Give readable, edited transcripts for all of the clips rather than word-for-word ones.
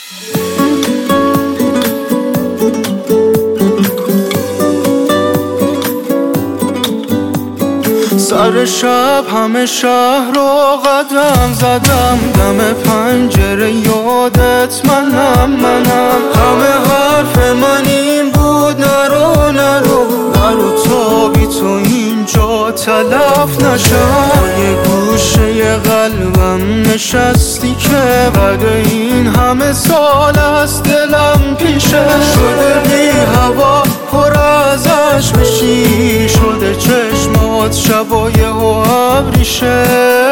سر شب همه شهر رو قدم زدم، دم پنجره یادت منم. همه حرف من این بود نرو نرو نرو تا بی تو اینجا تلف نشم. یه گوشه قلبم نشستی که بعد این همه سال از دلم پیشه شده، بی هوا پر از عشق بشی شده چشمات شبای و ابریشه.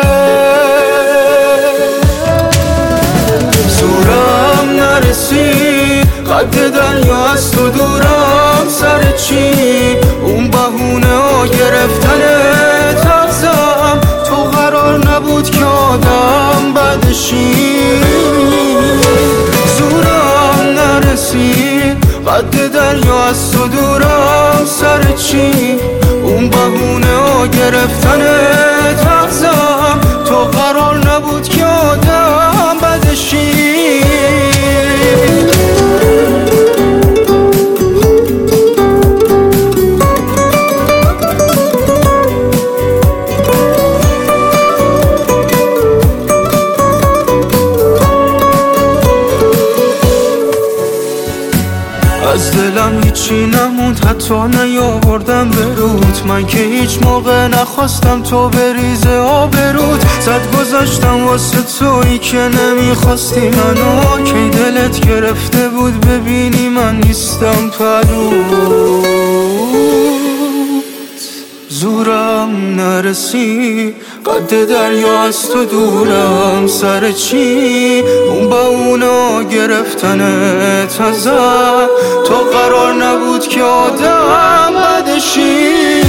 زورم نرسید قد دریا از تو دورم، سر چی اون بهونه ها گرفتنه ترزم. تو قرار نبود که آدم بدشی. زورم نرسید قد دریا از تو دورم، سر چی اون بهونه ها گرفتنه ترزم. تو قرار نبود که آدم بدشی. از دلم هیچی نموند حتی نیاوردم برود. من که هیچ موقع نخواستم تو بریزه آبرود. زد گذاشتم واسه تویی که نمیخواستی منو، کی دلت گرفته بود ببینی من نیستم پرود. زورم نرسی قد دریا از تو دورم، سر چی اون با اونا گرفتنه تازم. تو قرار نبود که آدم بدشی.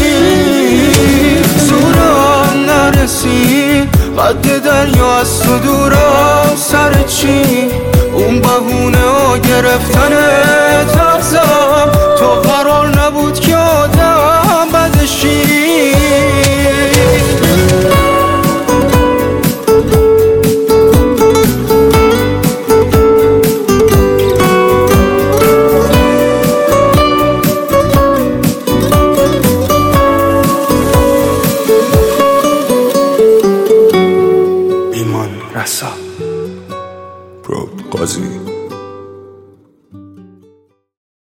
زورم نرسی قد دریا از تو دورم، سر چی اون بهونه ها گرفتنه ترزم.